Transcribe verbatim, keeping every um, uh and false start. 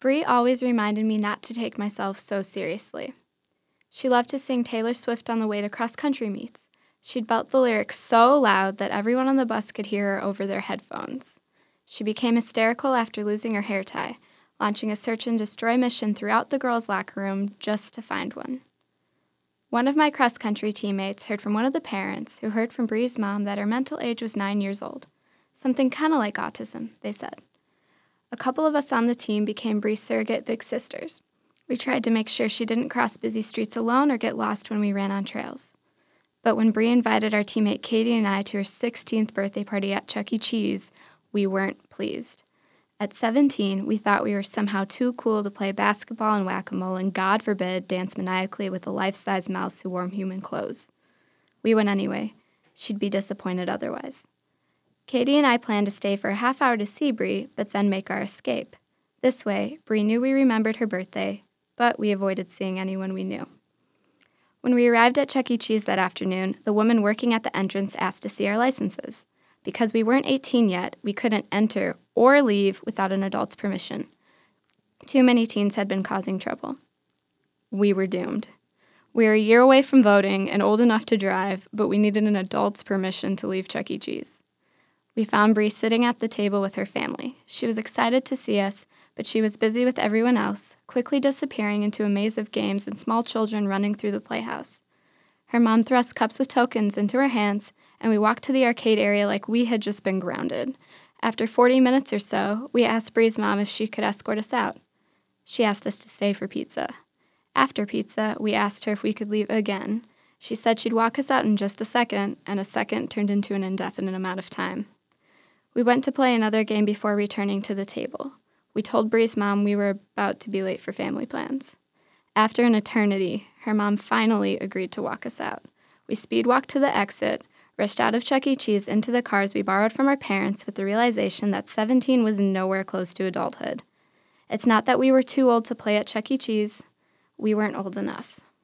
Bree always reminded me not to take myself so seriously. She loved to sing Taylor Swift on the way to cross-country meets. She'd belt the lyrics so loud that everyone on the bus could hear her over their headphones. She became hysterical after losing her hair tie, launching a search and destroy mission throughout the girls' locker room just to find one. One of my cross-country teammates heard from one of the parents who heard from Bree's mom that her mental age was nine years old. Something kind of like autism, they said. A couple of us on the team became Bree's surrogate big sisters. We tried to make sure she didn't cross busy streets alone or get lost when we ran on trails. But when Bree invited our teammate Katie and I to her sixteenth birthday party at Chuck E. Cheese, we weren't pleased. At seventeen, we thought we were somehow too cool to play basketball and whack-a-mole and, God forbid, dance maniacally with a life-size mouse who wore human clothes. We went anyway. She'd be disappointed otherwise. Katie and I planned to stay for a half hour to see Bree, but then make our escape. This way, Bree knew we remembered her birthday, but we avoided seeing anyone we knew. When we arrived at Chuck E. Cheese that afternoon, the woman working at the entrance asked to see our licenses. Because we weren't eighteen yet, we couldn't enter or leave without an adult's permission. Too many teens had been causing trouble. We were doomed. We were a year away from voting and old enough to drive, but we needed an adult's permission to leave Chuck E. Cheese. We found Bree sitting at the table with her family. She was excited to see us, but she was busy with everyone else, quickly disappearing into a maze of games and small children running through the playhouse. Her mom thrust cups with tokens into her hands, and we walked to the arcade area like we had just been grounded. After forty minutes or so, we asked Bree's mom if she could escort us out. She asked us to stay for pizza. After pizza, we asked her if we could leave again. She said she'd walk us out in just a second, and a second turned into an indefinite amount of time. We went to play another game before returning to the table. We told Bree's mom we were about to be late for family plans. After an eternity, her mom finally agreed to walk us out. We speed walked to the exit, rushed out of Chuck E. Cheese into the cars we borrowed from our parents with the realization that seventeen was nowhere close to adulthood. It's not that we were too old to play at Chuck E. Cheese. We weren't old enough.